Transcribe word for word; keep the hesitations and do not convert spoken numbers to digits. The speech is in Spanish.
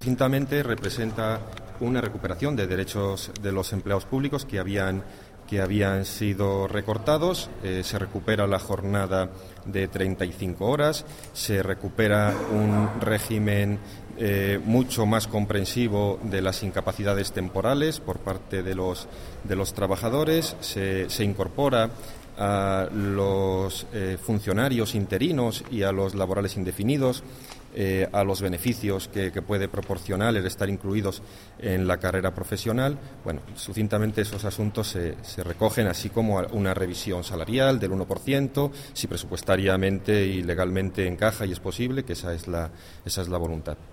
Sucintamente, representa una recuperación de derechos de los empleados públicos que habían que habían sido recortados. Eh, se recupera la jornada de treinta y cinco horas, se recupera un régimen eh, mucho más comprensivo de las incapacidades temporales por parte de los, de los trabajadores, se, se incorpora a los eh, funcionarios interinos y a los laborales indefinidos, eh, a los beneficios que, que puede proporcionar el estar incluidos en la carrera profesional. Bueno, sucintamente esos asuntos se, se recogen, así como una revisión salarial del uno por ciento, si presupuestariamente y legalmente encaja y es posible, que esa es la, esa es la voluntad.